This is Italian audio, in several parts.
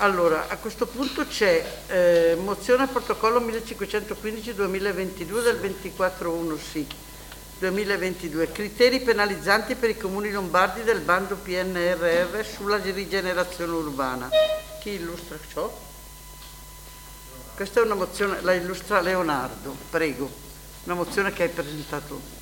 Allora, a questo punto c'è mozione a protocollo 1515-2022 del 24/1, sì, 2022, criteri penalizzanti per i comuni lombardi del bando PNRR sulla rigenerazione urbana. Chi illustra ciò? Questa è una mozione, la illustra Leonardo, prego, una mozione che hai presentato.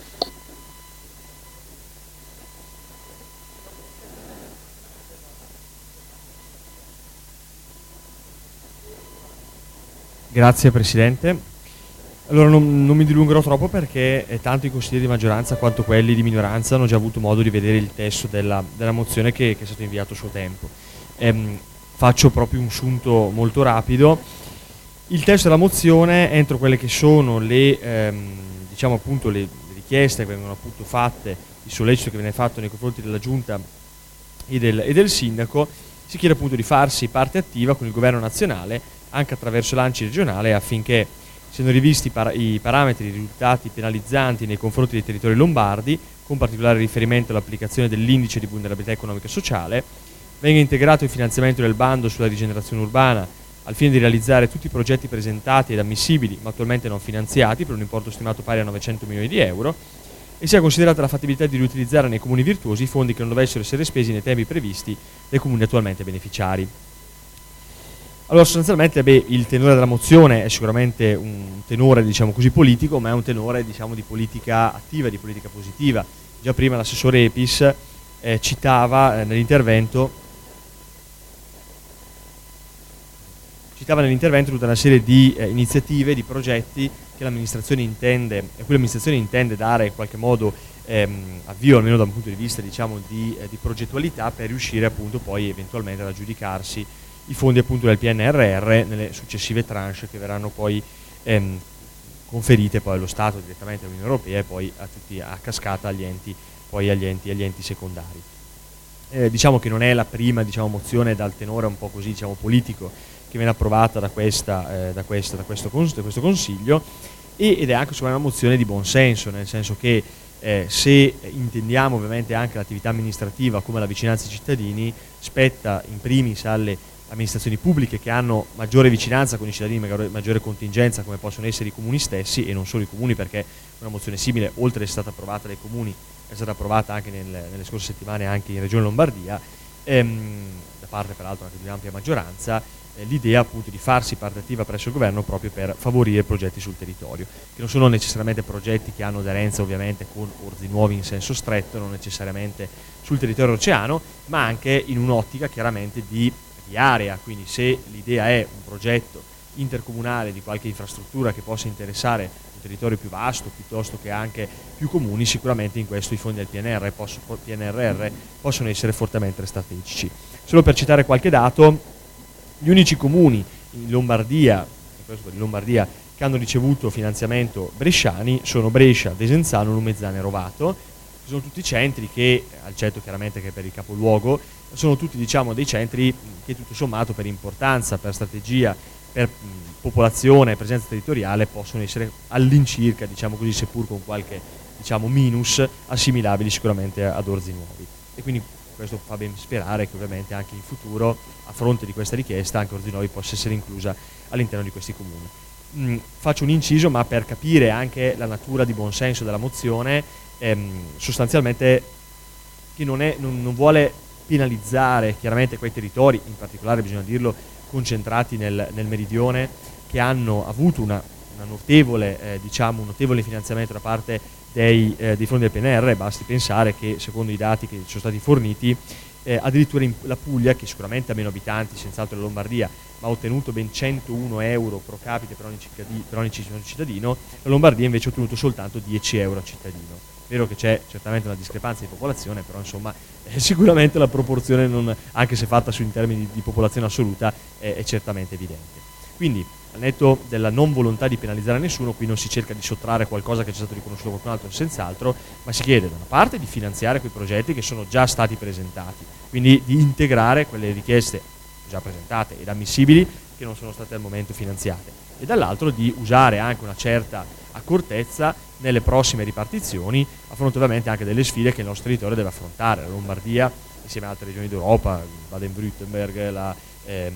Grazie Presidente. Allora non mi dilungherò troppo perché tanto i consiglieri di maggioranza quanto quelli di minoranza hanno già avuto modo di vedere il testo della mozione che è stato inviato a suo tempo. Faccio proprio un sunto molto rapido. Il testo della mozione, entro quelle che sono le, diciamo appunto le richieste che vengono appunto fatte, il sollecito che viene fatto nei confronti della Giunta e del Sindaco, si chiede appunto di farsi parte attiva con il Governo nazionale anche attraverso l'ANCI regionale affinché siano rivisti i parametri e i risultati penalizzanti nei confronti dei territori lombardi, con particolare riferimento all'applicazione dell'indice di vulnerabilità economica e sociale, venga integrato il finanziamento del bando sulla rigenerazione urbana al fine di realizzare tutti i progetti presentati ed ammissibili ma attualmente non finanziati per un importo stimato pari a 900 milioni di euro e sia considerata la fattibilità di riutilizzare nei comuni virtuosi i fondi che non dovessero essere spesi nei tempi previsti dai comuni attualmente beneficiari. Allora sostanzialmente il tenore della mozione è sicuramente un tenore diciamo così politico, ma è un tenore diciamo di politica attiva, di politica positiva. Già prima l'assessore Epis citava nell'intervento tutta una serie di iniziative, di progetti che l'amministrazione intende, a cui l'amministrazione intende dare in qualche modo avvio, almeno da un punto di vista diciamo di progettualità, per riuscire appunto poi eventualmente ad aggiudicarsi i fondi appunto del PNRR nelle successive tranche che verranno poi conferite poi allo Stato direttamente all'Unione Europea e poi a cascata agli enti secondari. Diciamo che non è la prima diciamo, mozione dal tenore un po' così diciamo, politico che viene approvata da questo Consiglio ed è anche una mozione di buon senso, nel senso che se intendiamo ovviamente anche l'attività amministrativa come la vicinanza ai cittadini, spetta in primis alle amministrazioni pubbliche che hanno maggiore vicinanza con i cittadini, maggiore contingenza come possono essere i comuni stessi e non solo i comuni, perché una mozione simile oltre ad essere stata approvata dai comuni è stata approvata anche nelle scorse settimane anche in Regione Lombardia da parte peraltro anche di un'ampia maggioranza, l'idea appunto di farsi parte attiva presso il governo proprio per favorire progetti sul territorio, che non sono necessariamente progetti che hanno aderenza ovviamente con orzi nuovi in senso stretto, non necessariamente sul territorio oceano, ma anche in un'ottica chiaramente di area, quindi se l'idea è un progetto intercomunale di qualche infrastruttura che possa interessare un territorio più vasto piuttosto che anche più comuni, sicuramente in questo i fondi del PNRR possono essere fortemente strategici. Solo per citare qualche dato, gli unici comuni in Lombardia che hanno ricevuto finanziamento bresciani sono Brescia, Desenzano, Lumezzana e Rovato. Sono tutti centri che, al centro chiaramente che per il capoluogo, sono tutti diciamo dei centri che tutto sommato per importanza, per strategia, per popolazione, presenza territoriale possono essere all'incirca, diciamo così, seppur con qualche diciamo minus, assimilabili sicuramente ad orzi nuovi. E quindi questo fa ben sperare che ovviamente anche in futuro, a fronte di questa richiesta, anche orzi nuovi possa essere inclusa all'interno di questi comuni. Faccio un inciso, ma per capire anche la natura di buonsenso della mozione, sostanzialmente che non vuole penalizzare chiaramente quei territori, in particolare bisogna dirlo, concentrati nel meridione, che hanno avuto un notevole finanziamento da parte dei fondi del PNR. Basti pensare che secondo i dati che ci sono stati forniti addirittura la Puglia, che sicuramente ha meno abitanti senz'altro della Lombardia, ma ha ottenuto ben 101 euro pro capite per ogni cittadino, la Lombardia invece ha ottenuto soltanto 10 euro a cittadino. Vero che c'è certamente una discrepanza di popolazione, però insomma sicuramente la proporzione, anche se fatta in termini di popolazione assoluta, è certamente evidente. Quindi, al netto della non volontà di penalizzare nessuno, qui non si cerca di sottrarre qualcosa che ci è stato riconosciuto da qualcun altro, senz'altro, ma si chiede da una parte di finanziare quei progetti che sono già stati presentati, quindi di integrare quelle richieste già presentate ed ammissibili che non sono state al momento finanziate, e dall'altro di usare anche una certa accortezza nelle prossime ripartizioni, a fronte ovviamente anche delle sfide che il nostro territorio deve affrontare. La Lombardia, insieme ad altre regioni d'Europa, Baden-Württemberg,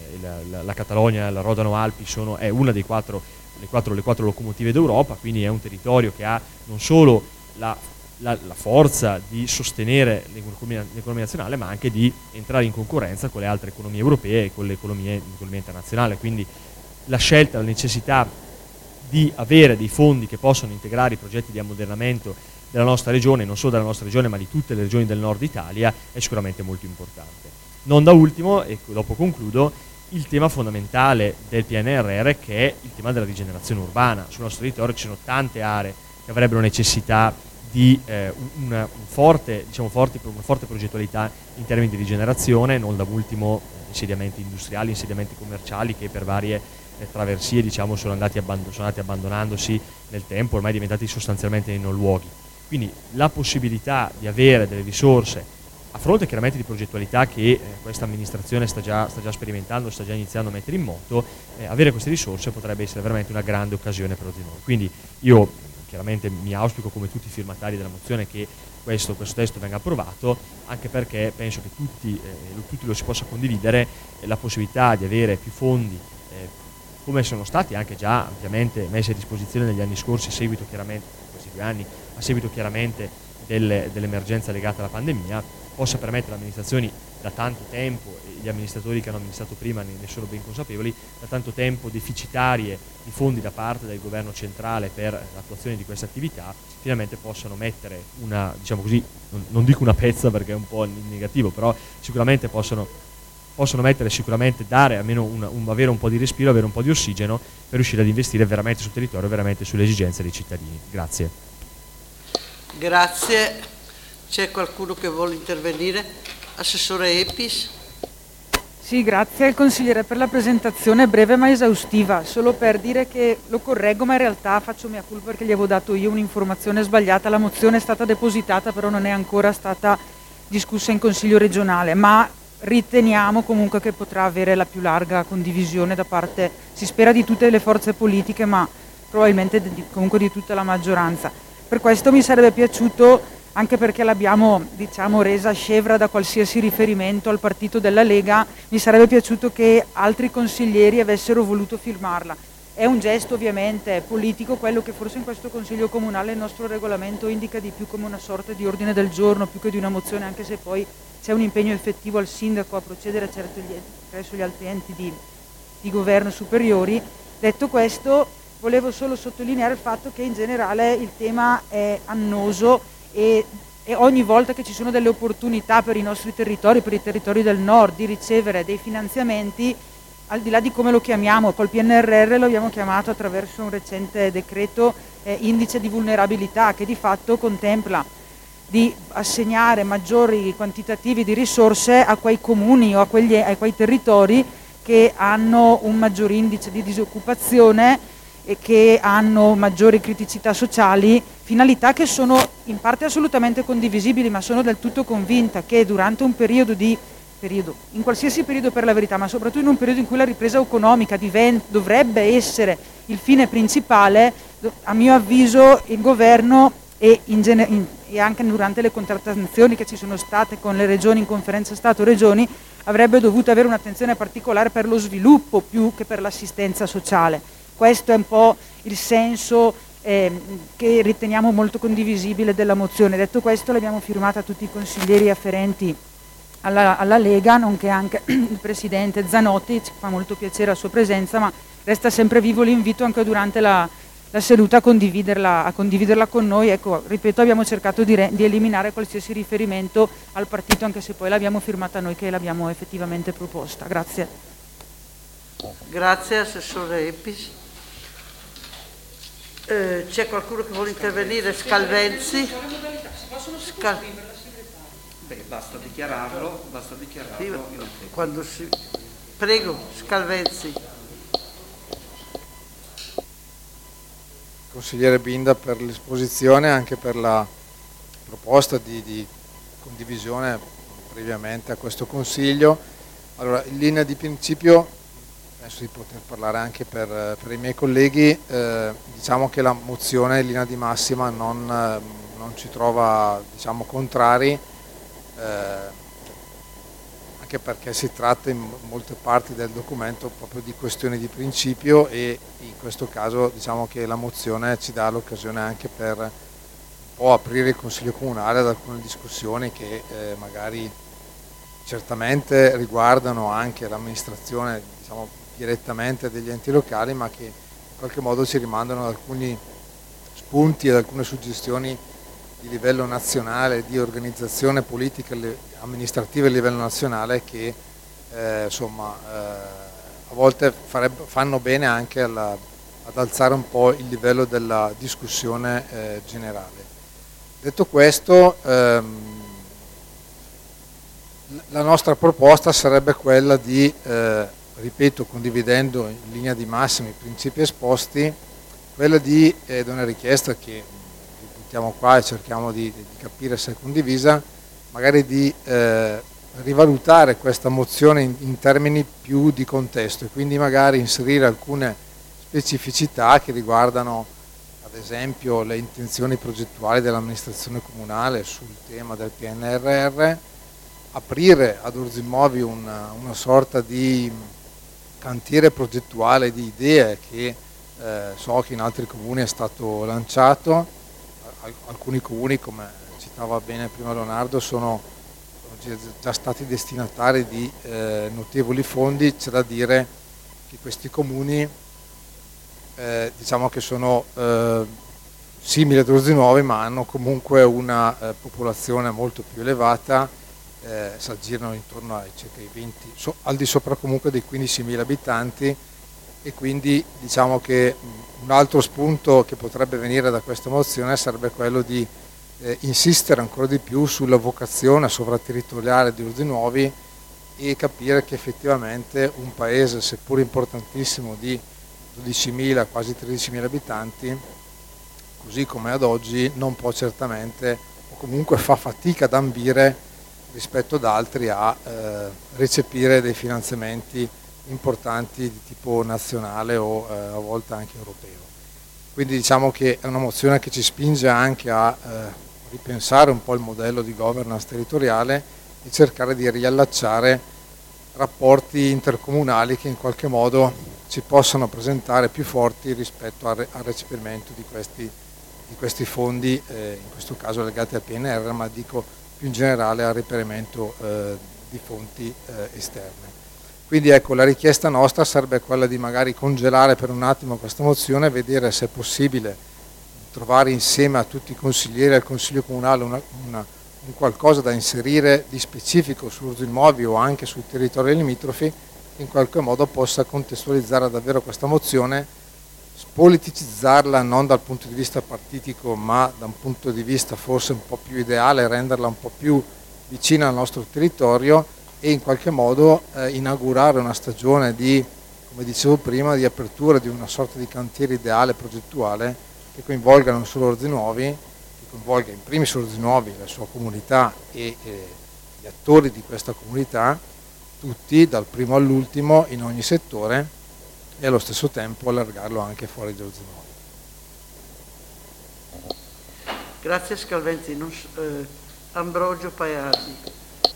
la Catalogna e la Rodano Alpi è una dei le quattro locomotive d'Europa, quindi è un territorio che ha non solo la forza di sostenere l'economia nazionale, ma anche di entrare in concorrenza con le altre economie europee e con l'economia internazionale. Quindi la scelta, la necessità di avere dei fondi che possono integrare i progetti di ammodernamento della nostra regione, non solo della nostra regione ma di tutte le regioni del nord Italia, è sicuramente molto importante. Non da ultimo, e dopo concludo, il tema fondamentale del PNRR, che è il tema della rigenerazione urbana. Sul nostro territorio ci sono tante aree che avrebbero necessità di una forte progettualità in termini di rigenerazione, non da ultimo insediamenti industriali, insediamenti commerciali che per varie traversie sono andati abbandonandosi nel tempo, ormai diventati sostanzialmente nei non luoghi. Quindi la possibilità di avere delle risorse a fronte chiaramente di progettualità che questa amministrazione sta già sperimentando, sta già iniziando a mettere in moto, avere queste risorse potrebbe essere veramente una grande occasione per di noi. Quindi io chiaramente mi auspico, come tutti i firmatari della mozione, che questo testo venga approvato, anche perché penso che tutti lo si possa condividere, la possibilità di avere più fondi, come sono stati anche già ampiamente messi a disposizione negli anni scorsi, a seguito chiaramente dell'emergenza legata alla pandemia, possa permettere alle amministrazioni da tanto tempo, e gli amministratori che hanno amministrato prima ne sono ben consapevoli, da tanto tempo deficitarie di fondi da parte del governo centrale per l'attuazione di queste attività, finalmente possano mettere una, non dico una pezza perché è un po' in negativo, però sicuramente possono mettere, dare almeno avere un po' di respiro, avere un po' di ossigeno per riuscire ad investire veramente sul territorio, veramente sulle esigenze dei cittadini. Grazie. Grazie. C'è qualcuno che vuole intervenire? Assessore Epis. Sì, grazie al consigliere per la presentazione breve ma esaustiva. Solo per dire che lo correggo, ma in realtà faccio mea culpa perché gli avevo dato io un'informazione sbagliata. La mozione è stata depositata, però non è ancora stata discussa in Consiglio regionale, ma riteniamo comunque che potrà avere la più larga condivisione da parte, si spera, di tutte le forze politiche, ma probabilmente comunque di tutta la maggioranza. Per questo mi sarebbe piaciuto, anche perché l'abbiamo resa scevra da qualsiasi riferimento al partito della Lega, mi sarebbe piaciuto che altri consiglieri avessero voluto firmarla. È un gesto ovviamente politico, quello che forse in questo Consiglio Comunale il nostro regolamento indica di più come una sorta di ordine del giorno, più che di una mozione, anche se poi c'è un impegno effettivo al sindaco a procedere presso gli altri enti di governo superiori. Detto questo, volevo solo sottolineare il fatto che in generale il tema è annoso, e ogni volta che ci sono delle opportunità per i nostri territori, per i territori del nord, di ricevere dei finanziamenti, al di là di come lo chiamiamo, col PNRR lo abbiamo chiamato attraverso un recente decreto indice di vulnerabilità, che di fatto contempla di assegnare maggiori quantitativi di risorse a quei comuni o a quei territori che hanno un maggior indice di disoccupazione e che hanno maggiori criticità sociali, finalità che sono in parte assolutamente condivisibili, ma sono del tutto convinta che durante un in qualsiasi periodo per la verità, ma soprattutto in un periodo in cui la ripresa economica dovrebbe essere il fine principale, a mio avviso il governo e anche durante le contrattazioni che ci sono state con le regioni in conferenza Stato-Regioni avrebbe dovuto avere un'attenzione particolare per lo sviluppo più che per l'assistenza sociale. Questo è un po' il senso che riteniamo molto condivisibile della mozione. Detto questo, l'abbiamo firmata tutti i consiglieri afferenti alla Lega, nonché anche il presidente Zanotti. Ci fa molto piacere la sua presenza, ma resta sempre vivo l'invito anche durante la seduta a condividerla con noi. Ecco, ripeto, abbiamo cercato di eliminare qualsiasi riferimento al partito, anche se poi l'abbiamo firmata noi che l'abbiamo effettivamente proposta. Grazie. Grazie, Assessore Epis. C'è qualcuno che vuole intervenire? Scalvenzi? Basta dichiararlo. Sì, prego, Scalvenzi. Consigliere Binda per l'esposizione, anche per la proposta di condivisione previamente a questo Consiglio. Allora, in linea di principio, penso di poter parlare anche per i miei colleghi, diciamo che la mozione in linea di massima non ci trova contrari, anche perché si tratta in molte parti del documento proprio di questioni di principio, e in questo caso diciamo che la mozione ci dà l'occasione anche per un po' aprire il Consiglio Comunale ad alcune discussioni che magari certamente riguardano anche l'amministrazione, diciamo, direttamente degli enti locali, ma che in qualche modo ci rimandano ad alcuni spunti, ad alcune suggestioni di livello nazionale, di organizzazione politica amministrativa a livello nazionale, che a volte fanno bene anche ad alzare un po' il livello della discussione generale. Detto questo, la nostra proposta sarebbe quella di, ripeto, condividendo in linea di massima i principi esposti, quella di, ed è una richiesta che buttiamo qua e cerchiamo di capire se è condivisa, magari di rivalutare questa mozione in termini più di contesto, e quindi magari inserire alcune specificità che riguardano ad esempio le intenzioni progettuali dell'amministrazione comunale sul tema del PNRR, aprire ad Orzimovi una sorta di cantiere progettuale di idee che so che in altri comuni è stato lanciato. Alcuni comuni, come citava bene prima Leonardo, sono già stati destinatari di notevoli fondi. C'è da dire che questi comuni diciamo che sono simili ad Orzinuovi, ma hanno comunque una popolazione molto più elevata, si aggirano intorno ai circa i 20, al di sopra comunque dei 15.000 abitanti, e quindi diciamo che un altro spunto che potrebbe venire da questa mozione sarebbe quello di insistere ancora di più sulla vocazione sovraterritoriale di Orzinuovi, e capire che effettivamente un paese, seppur importantissimo, di 12.000, quasi 13.000 abitanti, così come ad oggi, non può certamente, o comunque fa fatica ad ambire rispetto ad altri a recepire dei finanziamenti importanti di tipo nazionale o a volte anche europeo. Quindi diciamo che è una mozione che ci spinge anche a ripensare un po' il modello di governance territoriale e cercare di riallacciare rapporti intercomunali che in qualche modo ci possano presentare più forti rispetto al recepimento di questi fondi, in questo caso legati al PNR, ma dico più in generale al reperimento di fonti esterne. Quindi ecco, la richiesta nostra sarebbe quella di magari congelare per un attimo questa mozione, vedere se è possibile trovare insieme a tutti i consiglieri al Consiglio Comunale un qualcosa da inserire di specifico su Orzinuovi o anche sui territori limitrofi, che in qualche modo possa contestualizzare davvero questa mozione, spoliticizzarla non dal punto di vista partitico, ma da un punto di vista forse un po' più ideale, renderla un po' più vicina al nostro territorio, e in qualche modo inaugurare una stagione di, come dicevo prima, di apertura di una sorta di cantiere ideale progettuale che coinvolga non solo Orzinuovi, che coinvolga in primis Orzinuovi, la sua comunità e gli attori di questa comunità, tutti dal primo all'ultimo in ogni settore, e allo stesso tempo allargarlo anche fuori da Orzinuovi. Grazie Scalventi. Ambrogio Paesi.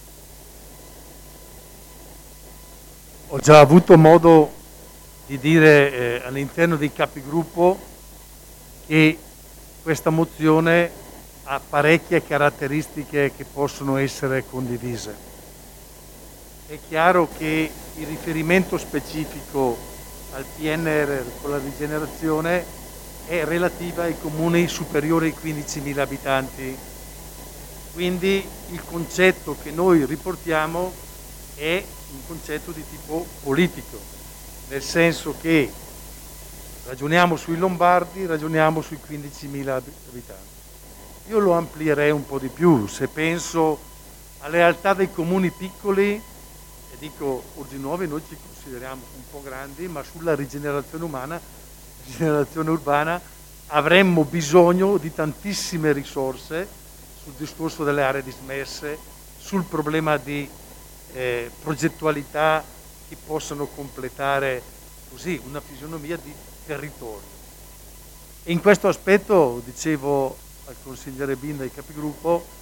Ho già avuto modo di dire all'interno dei capigruppo che questa mozione ha parecchie caratteristiche che possono essere condivise. È chiaro che il riferimento specifico al PNRR con la rigenerazione è relativa ai comuni superiori ai 15.000 abitanti. Quindi il concetto che noi riportiamo è un concetto di tipo politico, nel senso che ragioniamo sui lombardi, ragioniamo sui 15.000 abitanti. Io lo amplierei un po' di più, se penso alle realtà dei comuni piccoli, e dico Orzinuovi noi ci consideriamo un po' grandi, ma sulla rigenerazione urbana avremmo bisogno di tantissime risorse sul discorso delle aree dismesse, sul problema di progettualità che possano completare così una fisionomia di territorio. E in questo aspetto, dicevo al consigliere Binda e ai capigruppo,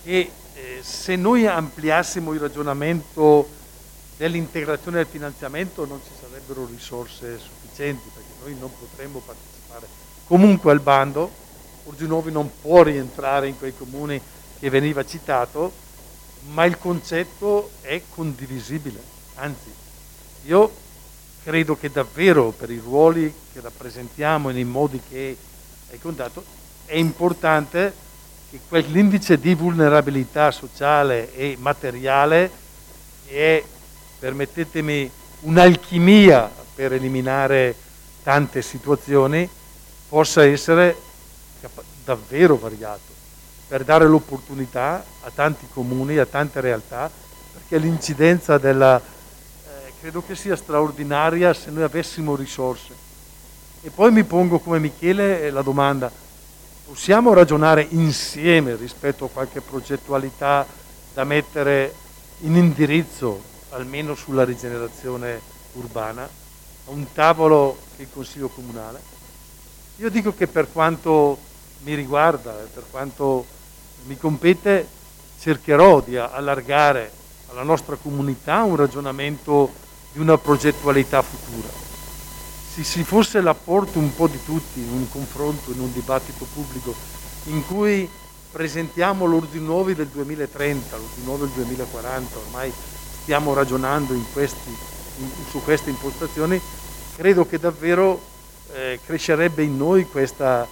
che se noi ampliassimo il ragionamento dell'integrazione del finanziamento non ci sarebbero risorse sufficienti, perché noi non potremmo partecipare comunque al bando. Orzinuovi non può rientrare in quei comuni che veniva citato, ma il concetto è condivisibile. Anzi, io credo che davvero per i ruoli che rappresentiamo e nei modi che hai contato è importante che quell'indice di vulnerabilità sociale e materiale è, permettetemi, un'alchimia per eliminare tante situazioni, possa essere davvero variato, per dare l'opportunità a tanti comuni, a tante realtà, perché l'incidenza credo che sia straordinaria se noi avessimo risorse. E poi mi pongo come Michele la domanda: possiamo ragionare insieme rispetto a qualche progettualità da mettere in indirizzo, almeno sulla rigenerazione urbana, a un tavolo che è il Consiglio Comunale? Io dico che per quanto mi riguarda e per quanto mi compete, cercherò di allargare alla nostra comunità un ragionamento di una progettualità futura. Se ci fosse l'apporto un po' di tutti in un confronto, in un dibattito pubblico in cui presentiamo l'Ordinnuovi del 2030, l'Ordinnuovi del 2040, ormai stiamo ragionando su queste impostazioni, credo che davvero crescerebbe in noi questa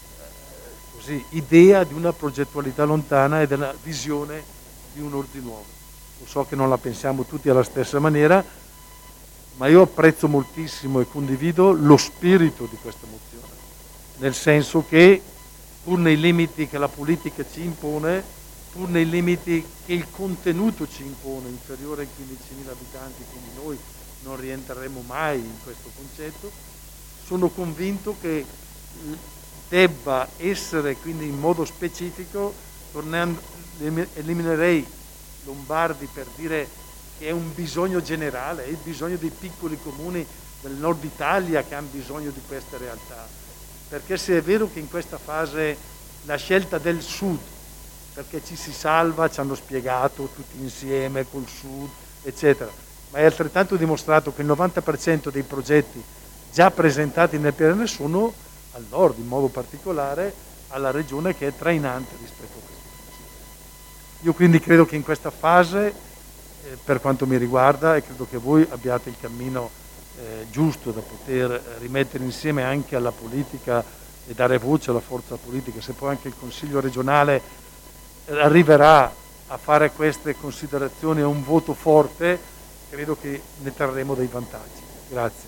idea di una progettualità lontana e della visione di un Ordinnuovi. Lo so che non la pensiamo tutti alla stessa maniera, ma io apprezzo moltissimo e condivido lo spirito di questa mozione, nel senso che pur nei limiti che la politica ci impone, pur nei limiti che il contenuto ci impone, inferiore ai 15.000 abitanti, quindi noi non rientreremo mai in questo concetto, sono convinto che debba essere, quindi in modo specifico, eliminerei Lombardi per dire che è un bisogno generale, è il bisogno dei piccoli comuni del nord Italia che hanno bisogno di queste realtà, perché se è vero che in questa fase la scelta del sud, perché ci si salva, ci hanno spiegato tutti insieme col sud eccetera, ma è altrettanto dimostrato che il 90% dei progetti già presentati nel PNRR sono al nord, in modo particolare alla regione che è trainante rispetto a questo principio. Io quindi credo che in questa fase, per quanto mi riguarda, e credo che voi abbiate il cammino giusto da poter rimettere insieme anche alla politica e dare voce alla forza politica, se poi anche il Consiglio regionale arriverà a fare queste considerazioni e un voto forte, credo che ne trarremo dei vantaggi. Grazie.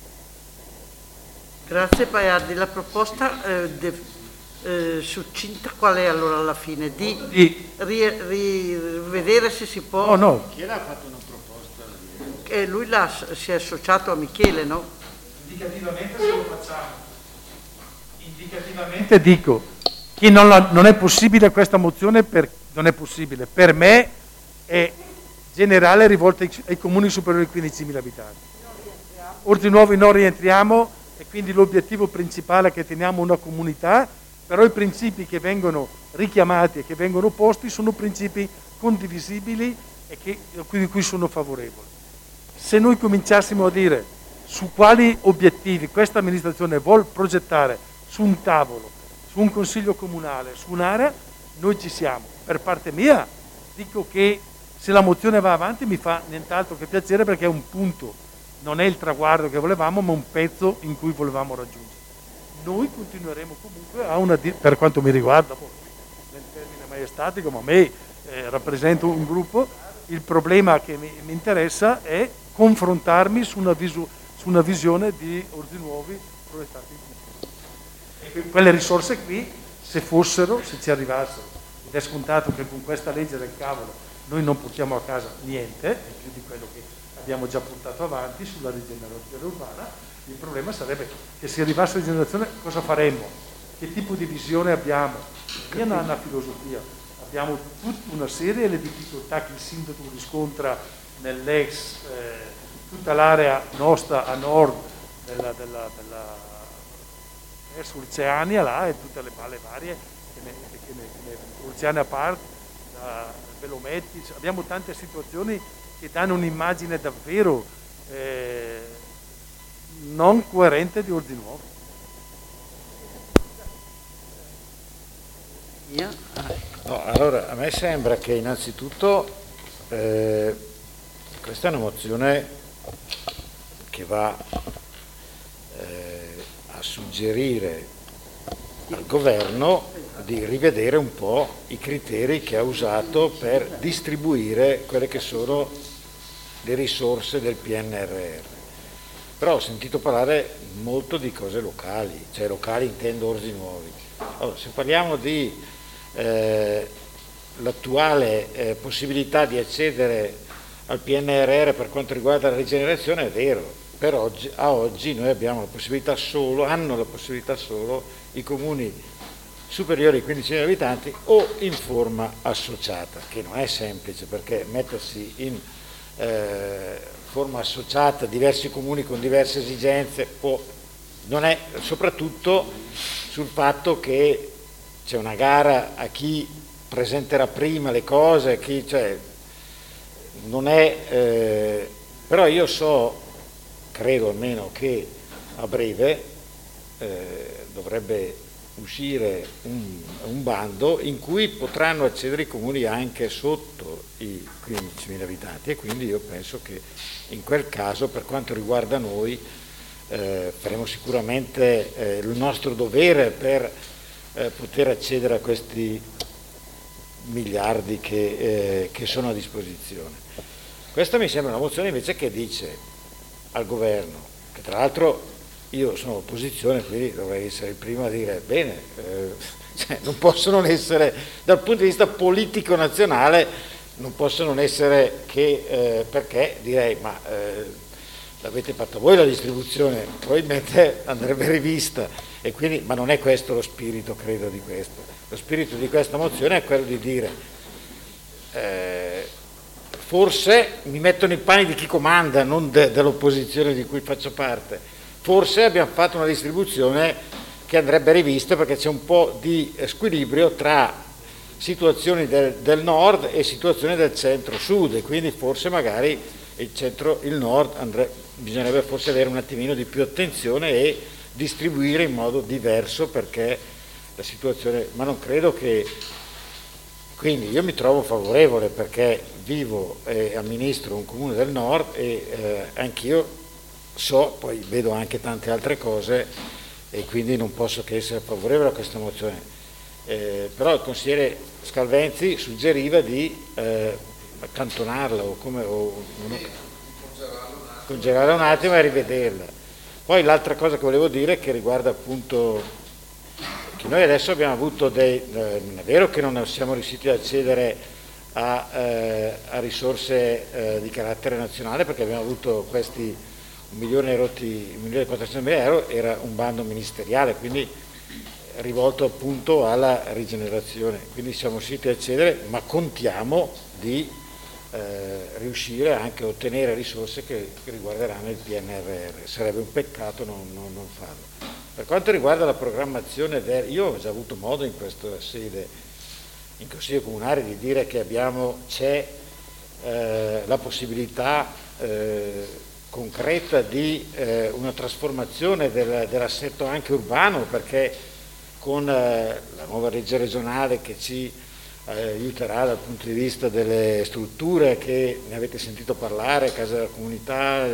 Grazie Paiardi. La proposta succinta qual è allora alla fine? Di rivedere se si può... No. Michele ha fatto una proposta. Lui si è associato a Michele, no? Indicativamente se lo facciamo. Indicativamente dico che non è possibile questa mozione, non è possibile. Per me è generale, rivolta ai comuni superiori ai 15.000 abitanti. Ordinnuovi non rientriamo, e quindi l'obiettivo principale è che teniamo una comunità, però i principi che vengono richiamati e che vengono posti sono principi condivisibili e di cui sono favorevole. Se noi cominciassimo a dire su quali obiettivi questa amministrazione vuol progettare su un tavolo, su un consiglio comunale, su un'area, noi ci siamo. Per parte mia dico che se la mozione va avanti mi fa nient'altro che piacere, perché è un punto, non è il traguardo che volevamo, ma un pezzo in cui volevamo raggiungere. Noi continueremo comunque per quanto mi riguarda, nel termine maestatico, ma a me rappresento un gruppo, il problema che mi interessa è confrontarmi su una visione di Ordinnuovi proiettati in futuro. E quelle risorse qui, se ci arrivassero, ed è scontato che con questa legge del cavolo noi non portiamo a casa niente, più di quello che abbiamo già portato avanti sulla rigenerazione urbana, il problema sarebbe che se arrivasse la rigenerazione cosa faremmo? Che tipo di visione abbiamo? Io non ho una filosofia, abbiamo tutta una serie di difficoltà che il sindaco riscontra nell'ex, tutta l'area nostra a nord verso Oceania là, e tutte le varie, Oceania Park, a Velometti, abbiamo tante situazioni che danno un'immagine davvero non coerente di Orzi Nuovi. No, allora, a me sembra che innanzitutto questa è una mozione che va a suggerire al governo di rivedere un po' i criteri che ha usato per distribuire quelle che sono le risorse del PNRR. Però ho sentito parlare molto di cose locali, cioè locali intendo Orzi Nuovi. Allora, se parliamo di l'attuale possibilità di accedere al PNRR per quanto riguarda la rigenerazione, è vero, a oggi noi abbiamo la possibilità hanno la possibilità solo i comuni superiori ai 15.000 abitanti o in forma associata, che non è semplice, perché mettersi in forma associata diversi comuni con diverse esigenze non è, soprattutto sul fatto che c'è una gara a chi presenterà prima le cose, non è, però io credo almeno che a breve dovrebbe uscire un bando in cui potranno accedere i comuni anche sotto i 15.000 abitanti, e quindi io penso che in quel caso, per quanto riguarda noi, faremo sicuramente il nostro dovere per poter accedere a questi miliardi che sono a disposizione. Questa mi sembra una mozione invece che dice al governo, che tra l'altro io sono opposizione, quindi dovrei essere il primo a dire bene, non possono non essere, dal punto di vista politico nazionale, non possono non essere che, perché direi, ma l'avete fatta voi la distribuzione, probabilmente andrebbe rivista, e quindi, ma non è questo lo spirito, credo, di questo. Lo spirito di questa mozione è quello di dire, forse mi metto nei panni di chi comanda, non dell'opposizione di cui faccio parte, forse abbiamo fatto una distribuzione che andrebbe rivista, perché c'è un po' di squilibrio tra situazioni del nord e situazioni del centro-sud, e quindi forse magari il nord bisognerebbe forse avere un attimino di più attenzione e distribuire in modo diverso, perché la situazione, ma non credo che, quindi io mi trovo favorevole perché vivo e amministro un comune del nord e anch'io poi vedo anche tante altre cose e quindi non posso che essere favorevole a questa mozione, però il consigliere Scalvenzi suggeriva di accantonarla congelarla un attimo e rivederla. Poi l'altra cosa che volevo dire, che riguarda appunto che noi adesso abbiamo avuto non è vero che non siamo riusciti ad accedere a risorse di carattere nazionale, perché abbiamo avuto questi 1.400.000 euro, era un bando ministeriale, quindi rivolto appunto alla rigenerazione, quindi siamo riusciti ad accedere, ma contiamo di riuscire anche a ottenere risorse che riguarderanno il PNRR, sarebbe un peccato non farlo. Per quanto riguarda la programmazione io ho già avuto modo in questa sede, in Consiglio Comunale, di dire che c'è la possibilità concreta di una trasformazione dell'assetto anche urbano, perché con la nuova legge regionale che ci aiuterà dal punto di vista delle strutture, che ne avete sentito parlare, Casa della Comunità,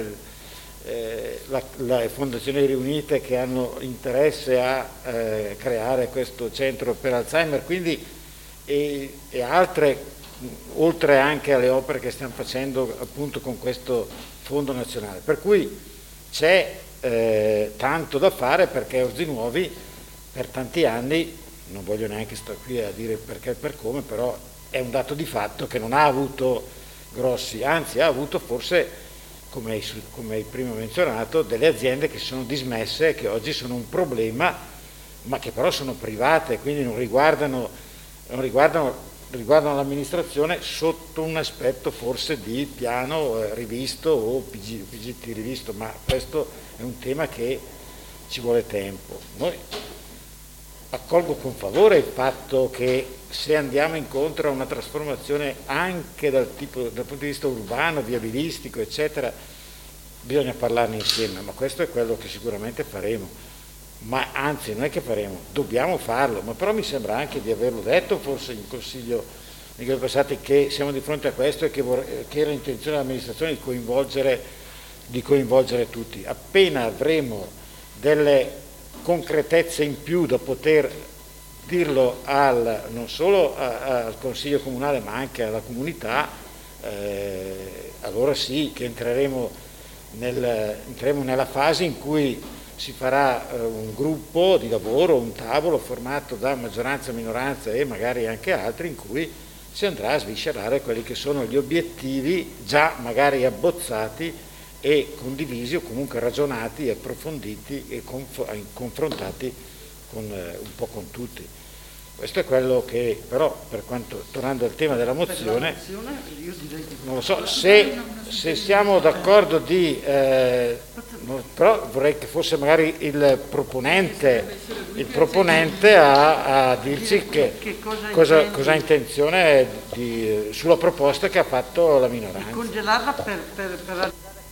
le fondazioni riunite che hanno interesse a creare questo centro per Alzheimer, quindi e altre, oltre anche alle opere che stiamo facendo appunto con questo fondo nazionale, per cui c'è tanto da fare, perché Orzi Nuovi per tanti anni, non voglio neanche stare qui a dire perché e per come, però è un dato di fatto che non ha avuto grossi, anzi ha avuto forse, come hai prima menzionato, delle aziende che sono dismesse e che oggi sono un problema, ma che però sono private, quindi non riguardano l'amministrazione sotto un aspetto forse di piano rivisto o PGT rivisto, ma questo è un tema che ci vuole tempo. Noi accolgo con favore il fatto che se andiamo incontro a una trasformazione anche dal punto di vista urbano, viabilistico, eccetera, bisogna parlarne insieme, ma questo è quello che sicuramente faremo. Ma anzi, non è che faremo, dobbiamo farlo, ma però mi sembra anche di averlo detto forse in Consiglio nei giorni passati, che siamo di fronte a questo e che era l'intenzione dell'amministrazione di coinvolgere tutti. Appena avremo delle concretezze in più da poter dirlo non solo al Consiglio Comunale ma anche alla comunità, allora sì che entreremo nella fase in cui si farà un gruppo di lavoro, un tavolo formato da maggioranza, minoranza e magari anche altri, in cui si andrà a sviscerare quelli che sono gli obiettivi già magari abbozzati e condivisi o comunque ragionati, approfonditi e confrontati un po' con tutti. Questo è quello che però, per quanto, tornando al tema della mozione, non lo so se siamo d'accordo però vorrei che fosse magari il proponente a dirci cosa ha intenzione sulla proposta che ha fatto la minoranza. Di congelarla per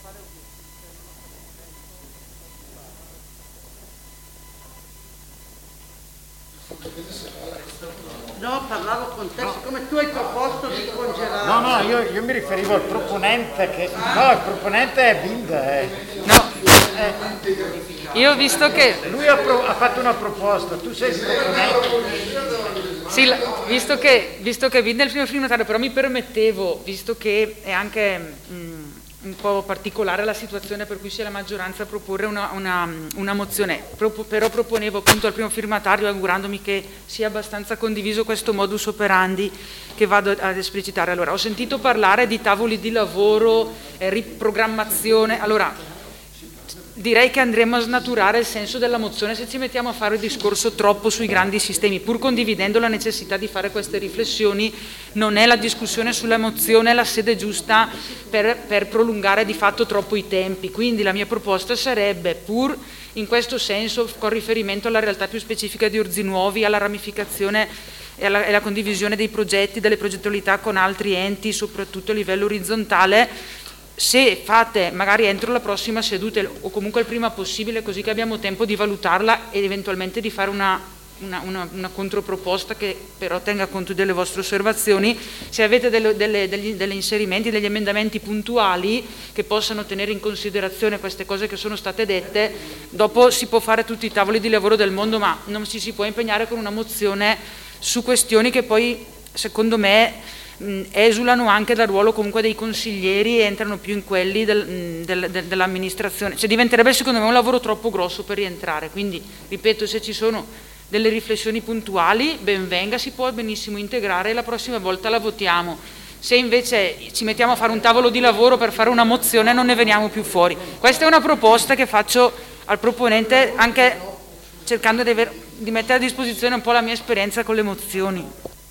No, parlavo con te, siccome tu hai proposto di congelare. No, io mi riferivo al proponente il proponente è Binda. No, io ho visto che... Lui ha fatto una proposta, tu sei il proponente. Sì, visto che Binda è il primo firmatario, però mi permettevo, visto che è anche un po' particolare la situazione per cui sia la maggioranza a proporre una mozione, però proponevo appunto al primo firmatario, augurandomi che sia abbastanza condiviso questo modus operandi che vado ad esplicitare. Allora, ho sentito parlare di tavoli di lavoro, riprogrammazione, allora direi che andremo a snaturare il senso della mozione se ci mettiamo a fare il discorso troppo sui grandi sistemi, pur condividendo la necessità di fare queste riflessioni. Non è la discussione sulla mozione la sede giusta per prolungare di fatto troppo i tempi, quindi la mia proposta sarebbe, pur in questo senso, con riferimento alla realtà più specifica di Orzinuovi, alla ramificazione e alla condivisione dei progetti, delle progettualità con altri enti, soprattutto a livello orizzontale, se fate magari entro la prossima seduta o comunque il prima possibile, così che abbiamo tempo di valutarla ed eventualmente di fare una controproposta che però tenga conto delle vostre osservazioni, se avete degli inserimenti, degli emendamenti puntuali che possano tenere in considerazione queste cose che sono state dette, dopo si può fare tutti i tavoli di lavoro del mondo, ma non ci si può impegnare con una mozione su questioni che poi, secondo me, esulano anche dal ruolo comunque dei consiglieri e entrano più in quelli dell'amministrazione. Cioè diventerebbe secondo me un lavoro troppo grosso per rientrare, quindi ripeto, se ci sono delle riflessioni puntuali ben venga, si può benissimo integrare e la prossima volta la votiamo. Se invece ci mettiamo a fare un tavolo di lavoro per fare una mozione non ne veniamo più fuori. Questa è una proposta che faccio al proponente, anche cercando di mettere a disposizione un po' la mia esperienza con le mozioni.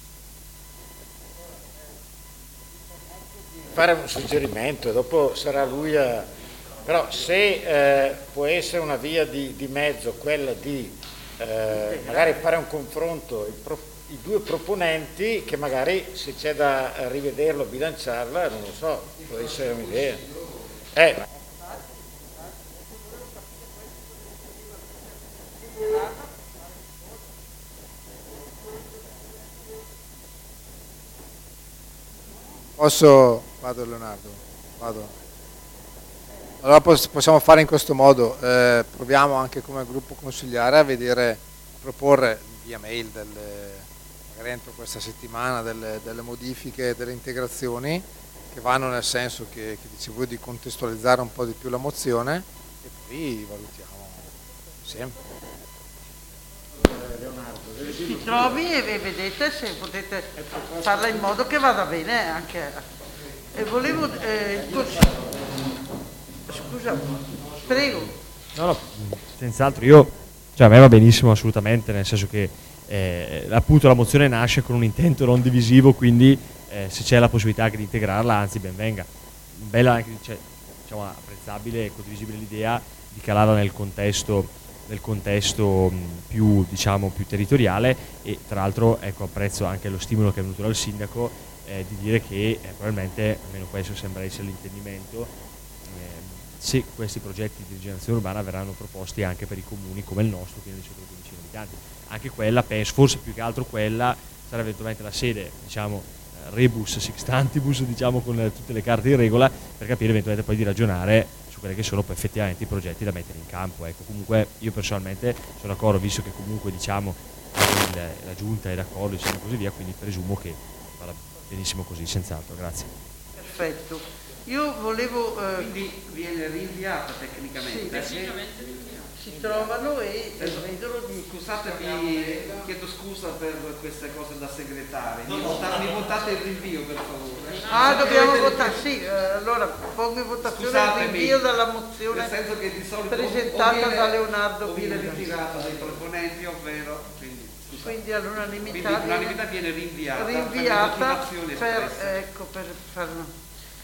Fare un suggerimento e dopo sarà lui a... però se può essere una via di mezzo quella di magari fare un confronto i due proponenti, che magari se c'è da rivederlo, bilanciarla, non lo so, può essere un'idea. Vado Leonardo, vado. Allora possiamo fare in questo modo, proviamo anche come gruppo consigliare a proporre via mail magari entro questa settimana delle modifiche, delle integrazioni che vanno nel senso che dice voi di contestualizzare un po' di più la mozione e poi valutiamo sempre. Ti trovi e vedete se potete farla in modo che vada bene anche. E volevo scusa, prego. No, senz'altro a me va benissimo assolutamente, nel senso che appunto la mozione nasce con un intento non divisivo, quindi se c'è la possibilità anche di integrarla, anzi ben venga. Bella anche, apprezzabile e condivisibile l'idea di calarla nel contesto nel contesto più territoriale. E tra l'altro apprezzo anche lo stimolo che è venuto dal sindaco di dire che probabilmente, almeno questo sembra essere l'intendimento, se questi progetti di rigenerazione urbana verranno proposti anche per i comuni come il nostro, quindi sotto i 15.000 abitanti, anche quella, penso, forse più che altro quella sarà eventualmente la sede, rebus sixtantibus, con tutte le carte in regola, per capire eventualmente poi di ragionare su quelli che sono poi effettivamente i progetti da mettere in campo. Comunque io personalmente sono d'accordo, visto che comunque la giunta è d'accordo e così via, quindi presumo che vada benissimo così, senz'altro. Grazie. Perfetto. Io volevo... Quindi viene rinviata tecnicamente. Sì, si trovano e vedono di... Scusate, vi chiedo scusa per queste cose da segretare. Mi votate il rinvio, per favore. Dobbiamo votare, sì. Allora pongo in votazione il rinvio della mozione, nel senso che di solito presentata da Leonardo viene Pires. ritirata dai proponenti, ovvero... Quindi all'unanimità l'unanimità viene rinviata per far